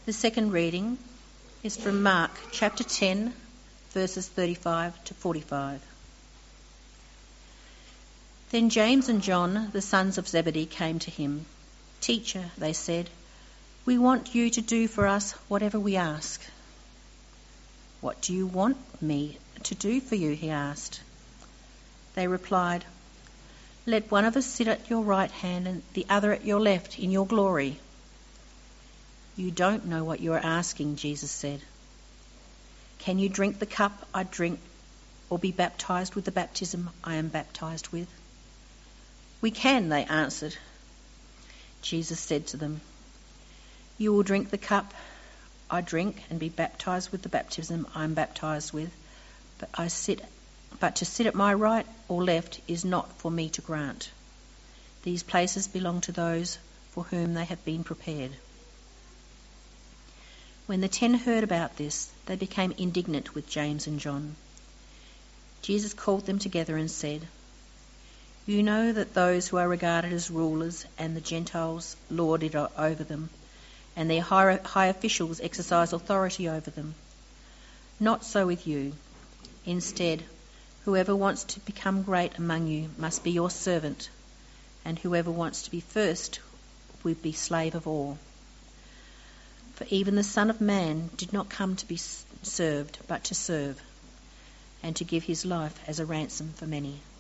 The second reading is from Mark chapter 10, verses 35 to 45. Then James and John, the sons of Zebedee, came to him. "Teacher," they said, "we want you to do for us whatever we ask." "What do you want me to do for you?" he asked. They replied, "Let one of us sit at your right hand and the other at your left in your glory." "You don't know what you are asking," Jesus said. "Can you drink the cup I drink or be baptised with the baptism I am baptised with?" "We can," they answered. Jesus said to them, "You will drink the cup I drink and be baptised with the baptism I am baptised with, but to sit at my right or left is not for me to grant. These places belong to those for whom they have been prepared." When the 10 heard about this, they became indignant with James and John. Jesus called them together and said, "You know that those who are regarded as rulers and the Gentiles lord it over them, and their high officials exercise authority over them. Not so with you. Instead, whoever wants to become great among you must be your servant, and whoever wants to be first will be slave of all. For even the Son of Man did not come to be served, but to serve, and to give his life as a ransom for many."